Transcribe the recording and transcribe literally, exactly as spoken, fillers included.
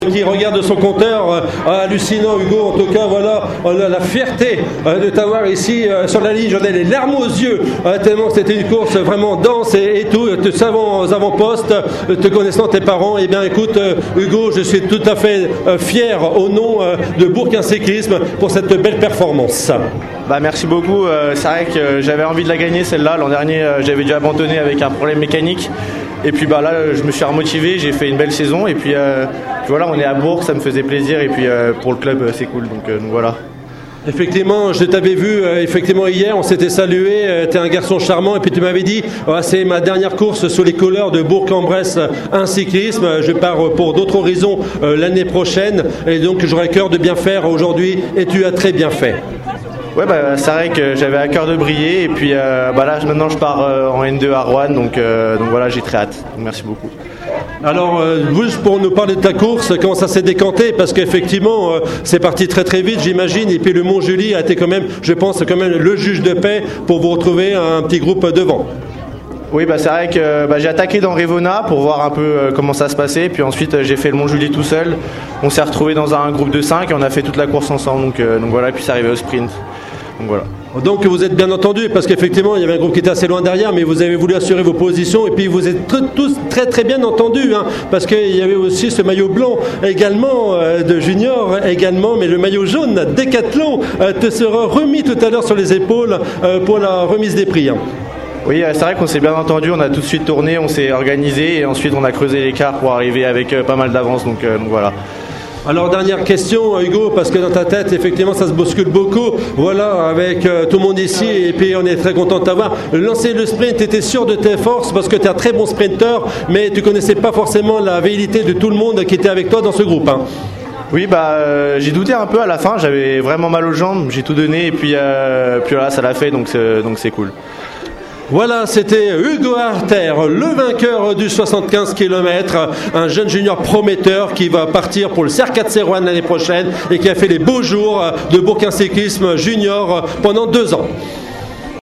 Qui regarde son compteur, euh, hallucinant Hugo, en tout cas voilà, on a la fierté euh, de t'avoir ici euh, sur la ligne, j'en ai les larmes aux yeux, euh, tellement c'était une course vraiment dense et, et tout, te savant aux avant-postes, euh, te connaissant tes parents, et eh bien écoute euh, Hugo, je suis tout à fait euh, fier au nom euh, de Bourquin Cyclisme pour cette belle performance. Bah merci beaucoup, euh, c'est vrai que j'avais envie de la gagner celle-là, l'an dernier euh, j'avais dû abandonner avec un problème mécanique. Et puis bah là, je me suis remotivé, j'ai fait une belle saison et puis, euh, puis voilà, on est à Bourg, ça me faisait plaisir et puis euh, pour le club c'est cool, donc, euh, donc voilà. Effectivement, je t'avais vu euh, effectivement hier, on s'était salué, euh, tu es un garçon charmant et puis tu m'avais dit oh, c'est ma dernière course sous les couleurs de Bourg-en-Bresse un cyclisme, je pars pour d'autres horizons euh, l'année prochaine et donc j'aurais cœur de bien faire aujourd'hui et tu as très bien fait. Ouais bah c'est vrai que j'avais à cœur de briller et puis euh, bah là maintenant je pars euh, en N deux à Rouen donc, euh, donc voilà j'ai très hâte, donc merci beaucoup. Alors euh, juste pour nous parler de ta course, comment ça s'est décanté parce qu'effectivement euh, c'est parti très très vite j'imagine et puis le Mont-Julie a été quand même je pense quand même le juge de paix pour vous retrouver un petit groupe devant. Oui, bah, c'est vrai que bah, j'ai attaqué dans Révona pour voir un peu euh, comment ça se passait. Puis ensuite, euh, j'ai fait le Mont-Julie tout seul. On s'est retrouvés dans un groupe de cinq et on a fait toute la course ensemble. Donc, euh, donc voilà, et puis c'est arrivé au sprint. Donc voilà. Donc vous êtes bien entendu parce qu'effectivement il y avait un groupe qui était assez loin derrière mais vous avez voulu assurer vos positions et puis vous êtes t- tous très très bien entendus hein, parce qu'il y avait aussi ce maillot blanc également euh, de junior également mais le maillot jaune Décathlon euh, te sera remis tout à l'heure sur les épaules euh, pour la remise des prix. Hein. Oui, c'est vrai qu'on s'est bien entendu, on a tout de suite tourné, on s'est organisé et ensuite on a creusé l'écart pour arriver avec euh, pas mal d'avance, donc, euh, donc voilà. Alors dernière question Hugo, parce que dans ta tête effectivement ça se bouscule beaucoup, voilà avec euh, tout le monde ici et puis on est très content de t'avoir. Lancer le sprint, tu étais sûr de tes forces parce que tu es un très bon sprinter mais tu connaissais pas forcément la véhilité de tout le monde qui était avec toi dans ce groupe. Hein. Oui, bah euh, j'ai douté un peu à la fin, j'avais vraiment mal aux jambes, j'ai tout donné et puis, euh, puis voilà ça l'a fait donc c'est, donc c'est cool. Voilà, c'était Hugo Arter, le vainqueur du soixante-quinze kilomètres, un jeune junior prometteur qui va partir pour le C R quatre C Rouen l'année prochaine et qui a fait les beaux jours de Bourquin Cyclisme junior pendant deux ans.